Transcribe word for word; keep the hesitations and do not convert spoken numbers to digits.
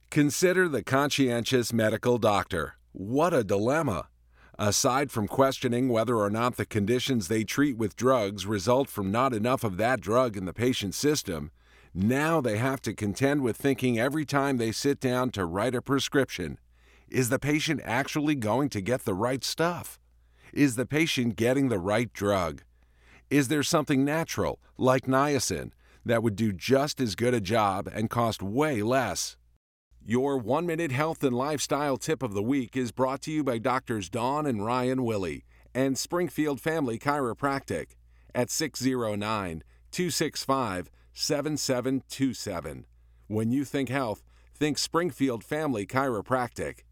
Consider the conscientious medical doctor. What a dilemma! Aside from questioning whether or not the conditions they treat with drugs result from not enough of that drug in the patient's system, now they have to contend with thinking every time they sit down to write a prescription, is the patient actually going to get the right stuff? Is the patient getting the right drug? Is there something natural, like niacin, that would do just as good a job and cost way less? Your one-minute health and lifestyle tip of the week is brought to you by Doctors Dawn and Ryan Willey and Springfield Family Chiropractic at six oh nine, two six five, seven seven two seven. When you think health, think Springfield Family Chiropractic.